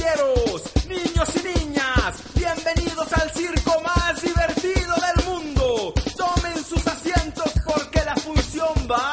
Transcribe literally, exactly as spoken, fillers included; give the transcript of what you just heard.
caballeros, niños y niñas, bienvenidos al circo más divertido del mundo. Tomen sus asientos porque la función va